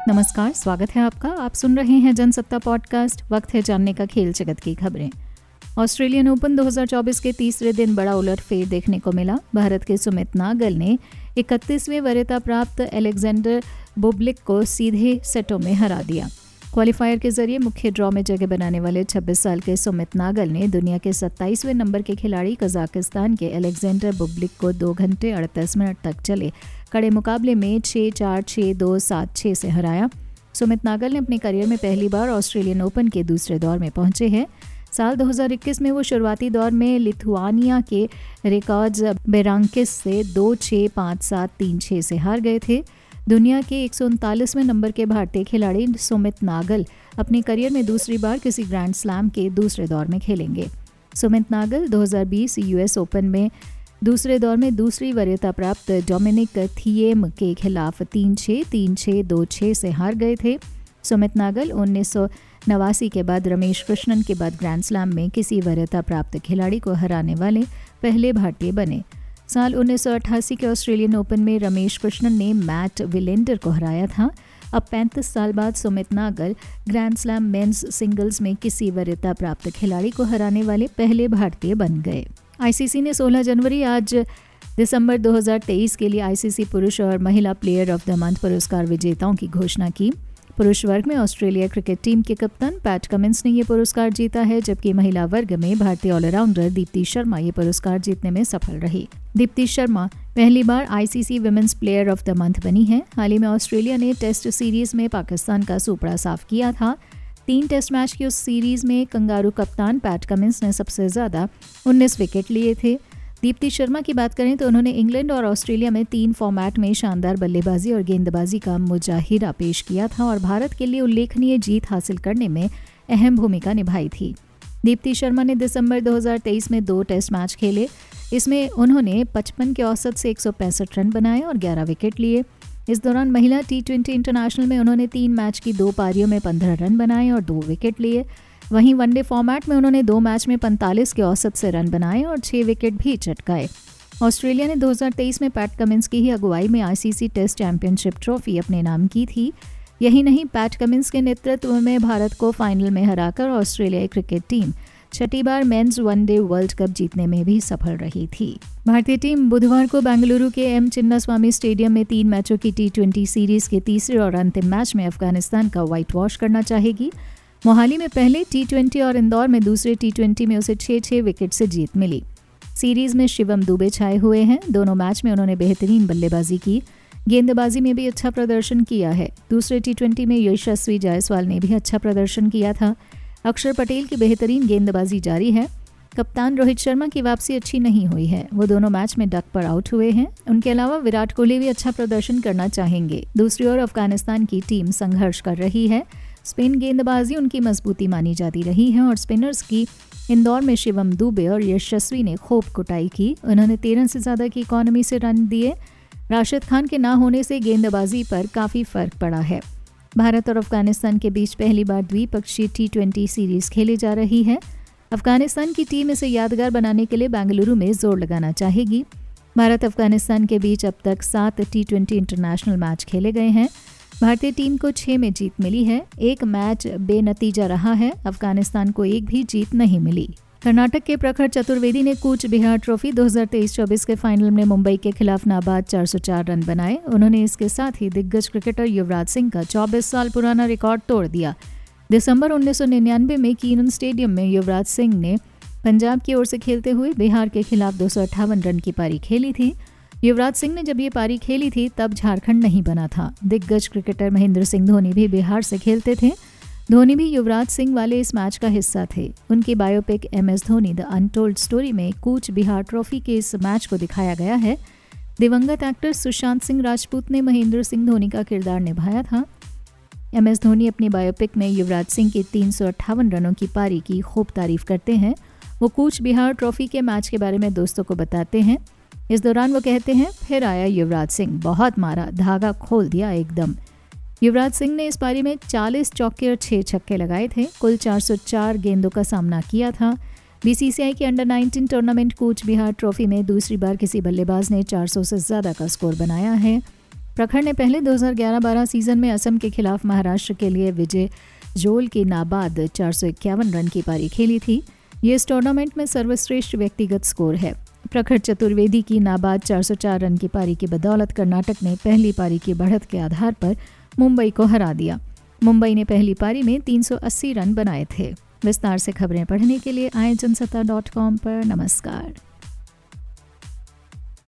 नमस्कार, स्वागत है आपका। आप सुन रहे हैं जनसत्ता पॉडकास्ट। वक्त है जानने का खेल जगत की खबरें। ऑस्ट्रेलियन ओपन 2024 के तीसरे दिन बड़ा उलटफेर देखने को मिला। भारत के सुमित नागल ने 31वें वरीयता प्राप्त अलेक्जेंडर बुबलिक को सीधे सेटों में हरा दिया। क्वालिफायर के जरिए मुख्य ड्रॉ में जगह बनाने वाले 26 साल के सुमित नागल ने दुनिया के 27वें नंबर के खिलाड़ी कजाकिस्तान के अलेक्जेंडर बुबलिक को 2 घंटे 38 मिनट तक चले कड़े मुकाबले में 6-4, 6-2, 7-6 से हराया। सुमित नागल ने अपने करियर में पहली बार ऑस्ट्रेलियन ओपन के दूसरे दौर में पहुंचे हैं। साल 2021 में वो शुरुआती दौर में लिथुआनिया के रिकॉर्ड्स बेरांकिस से 2-6, 5-7, 3-6 से हार गए थे। दुनिया के 139वें नंबर के भारतीय खिलाड़ी सुमित नागल अपने करियर में दूसरी बार किसी ग्रैंड स्लैम के दूसरे दौर में खेलेंगे। सुमित नागल 2020 यूएस ओपन में दूसरे दौर में दूसरी वरीयता प्राप्त डोमिनिक थिएम के खिलाफ 3-6, 3-6, 2-6 से हार गए थे। सुमित नागल 1989 के बाद रमेश कृष्णन के बाद ग्रैंड स्लैम में किसी वरीयता प्राप्त खिलाड़ी को हराने वाले पहले भारतीय बने। साल 1988 के ऑस्ट्रेलियन ओपन में रमेश कृष्णन ने मैट विलेंडर को हराया था। अब 35 साल बाद Sumit Nagal grand slam men's singles में किसी वरीयता प्राप्त खिलाड़ी को हराने वाले पहले भारतीय बन गए। आईसीसी ने 16 जनवरी आज दिसंबर 2023 के लिए आईसीसी पुरुष और महिला प्लेयर ऑफ द मंथ पुरस्कार विजेताओं की घोषणा की। पुरुष वर्ग में ऑस्ट्रेलिया क्रिकेट टीम के कप्तान पैट कमिंस ने ये पुरस्कार जीता है, जबकि महिला वर्ग में भारतीय ऑलराउंडर दीप्ति शर्मा ये पुरस्कार जीतने में सफल रही। दीप्ति शर्मा पहली बार ICC women's player of the month बनी है। हाल ही में ऑस्ट्रेलिया ने टेस्ट सीरीज में पाकिस्तान का सूपड़ा साफ किया था। 3 टेस्ट मैच की उस सीरीज में कंगारू कप्तान पैट कमिंस ने सबसे ज्यादा 19 विकेट लिए थे। दीप्ति शर्मा की बात करें तो उन्होंने इंग्लैंड और ऑस्ट्रेलिया में 3 फॉर्मेट में शानदार बल्लेबाजी और गेंदबाजी का मुजाहिरा पेश किया था और भारत के लिए उल्लेखनीय जीत हासिल करने में अहम भूमिका निभाई थी। दीप्ति शर्मा ने दिसंबर 2023 में 2 टेस्ट मैच खेले। इसमें उन्होंने 55 के औसत से 165 रन बनाए और 11 विकेट लिए। इस दौरान महिला T20 इंटरनेशनल में उन्होंने 3 मैच की 2 पारियों में 15 रन बनाए और 2 विकेट लिए। वहीं वनडे फॉर्मेट में उन्होंने 2 मैच में 45 के औसत से रन बनाए और 6 विकेट भी चटकाए। ऑस्ट्रेलिया ने 2023 में पैट कमिंस की ही अगुवाई में आईसीसी टेस्ट चैंपियनशिप ट्रॉफी अपने नाम की थी। यही नहीं, पैट कमिंस के नेतृत्व में भारत को फाइनल में हराकर ऑस्ट्रेलियाई क्रिकेट टीम 6ठी बार मेंस वनडे वर्ल्ड कप जीतने में भी सफल रही थी। भारतीय टीम बुधवार को बेंगलुरु के एम चिन्नास्वामी स्टेडियम में 3 मैचों की T20 सीरीज के तीसरे और अंतिम मैच में अफगानिस्तान का व्हाइट वॉश करना चाहेगी। मोहाली में पहले T20 और इंदौर में दूसरे T20 में उसे 6-6 विकेट से जीत मिली। सीरीज में शिवम दुबे छाए हुए हैं। दोनों मैच में उन्होंने बेहतरीन बल्लेबाजी की, गेंदबाजी में भी अच्छा प्रदर्शन किया है। दूसरे T20 में यशस्वी जायसवाल ने भी अच्छा प्रदर्शन किया था। अक्षर पटेल की बेहतरीन गेंदबाजी जारी है। कप्तान रोहित शर्मा की वापसी अच्छी नहीं हुई है, वो दोनों मैच में डक पर आउट हुए हैं। उनके अलावा विराट कोहली भी अच्छा प्रदर्शन करना चाहेंगे। दूसरी ओर अफगानिस्तान की टीम संघर्ष कर रही है। स्पिन गेंदबाजी उनकी मजबूती मानी जाती रही है और स्पिनर्स की इंदौर में शिवम दुबे और यशस्वी ने खूब कुटाई की। उन्होंने 13 से ज़्यादा की इकॉनमी से रन दिए। राशिद खान के ना होने से गेंदबाजी पर काफ़ी फर्क पड़ा है। भारत और अफगानिस्तान के बीच पहली बार द्विपक्षीय T20 सीरीज खेली जा रही है। अफगानिस्तान की टीम इसे यादगार बनाने के लिए बेंगलुरु में जोर लगाना चाहेगी। भारत अफगानिस्तान के बीच अब तक 7 T20 इंटरनेशनल मैच खेले गए हैं। भारतीय टीम को 6 में जीत मिली है। 1 मैच बेनतीजा रहा है। अफगानिस्तान को 1 भी जीत नहीं मिली। कर्नाटक के प्रखर चतुर्वेदी ने कूच बिहार ट्रॉफी 2023-24 के फाइनल में मुंबई के खिलाफ नाबाद 404 रन बनाए। उन्होंने इसके साथ ही दिग्गज क्रिकेटर युवराज सिंह का 24 साल पुराना रिकॉर्ड तोड़ दिया। दिसंबर 1999 में कीनन स्टेडियम में युवराज सिंह ने पंजाब की ओर से खेलते हुए बिहार के खिलाफ 258 रन की पारी खेली थी। युवराज सिंह ने जब ये पारी खेली थी तब झारखंड नहीं बना था। दिग्गज क्रिकेटर महेंद्र सिंह धोनी भी बिहार से खेलते थे। धोनी भी युवराज सिंह वाले इस मैच का हिस्सा थे। उनकी biopic MS Dhoni the untold story में कूच बिहार ट्रॉफी के इस मैच को दिखाया गया है। दिवंगत एक्टर सुशांत सिंह राजपूत ने महेंद्र सिंह धोनी का किरदार निभाया था। MS धोनी अपनी बायोपिक में युवराज सिंह की 358 रनों की पारी की खूब तारीफ करते हैं। वो कूच बिहार ट्रॉफी के मैच के बारे में दोस्तों को बताते हैं। इस दौरान वो कहते हैं, फिर आया युवराज सिंह, बहुत मारा, धागा खोल दिया एकदम। युवराज सिंह ने इस पारी में 40 चौके और 6 छक्के लगाए थे। कुल 404 गेंदों का सामना किया था। बीसीसीआई की under 19 tournament Cooch Behar trophy में दूसरी बार किसी बल्लेबाज ने 400 से ज़्यादा का स्कोर बनाया है। प्रखर ने पहले 2011-12 सीजन में असम के खिलाफ महाराष्ट्र के लिए विजय जोल की नाबाद 451 रन की पारी खेली थी। ये इस टूर्नामेंट में सर्वश्रेष्ठ व्यक्तिगत स्कोर है। प्रखर चतुर्वेदी की नाबाद 404 रन की पारी की बदौलत कर्नाटक ने पहली पारी की बढ़त के आधार पर मुंबई को हरा दिया। मुंबई ने पहली पारी में 380 रन बनाए थे। विस्तार से खबरें पढ़ने के लिए आए जनसत्ता.com पर। नमस्कार।